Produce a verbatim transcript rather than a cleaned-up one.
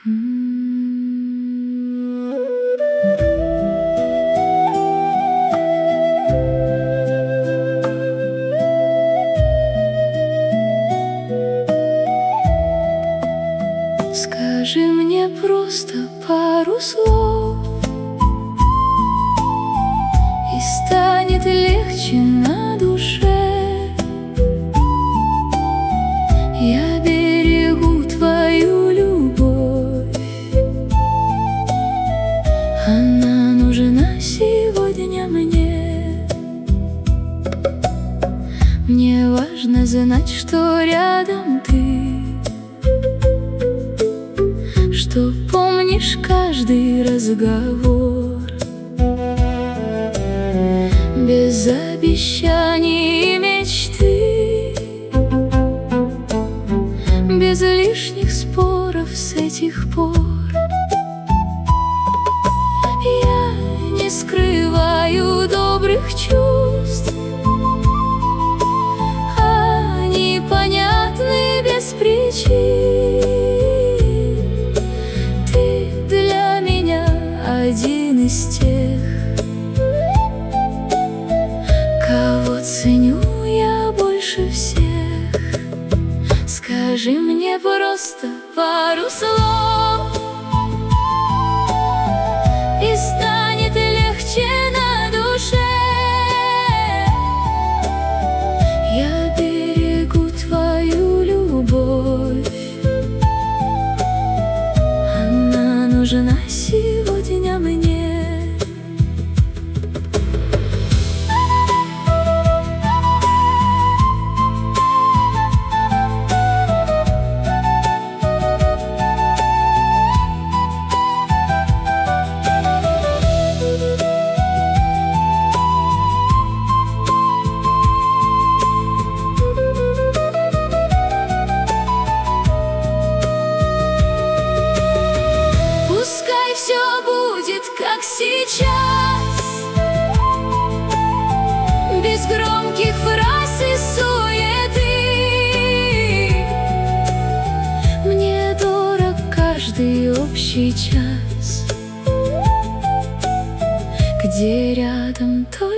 Скажи мне просто пару слов, и станет легче на душе. Я берегу твою любовь, она нужна сегодня мне. Мне важно знать, что рядом ты, что помнишь каждый разговор, без обещаний и мечты, без лишних споров с этих пор. Я не скрываю добрых чувств, они понятны без причин. Один из тех, кого ценю я больше всех. Скажи мне просто пару слов, и станет легче на душе. Я берегу твою любовь, она нужна сегодня мне. Пускай все будет как сейчас, без громких фраз и суеты. Мне дорог каждый общий час, где рядом только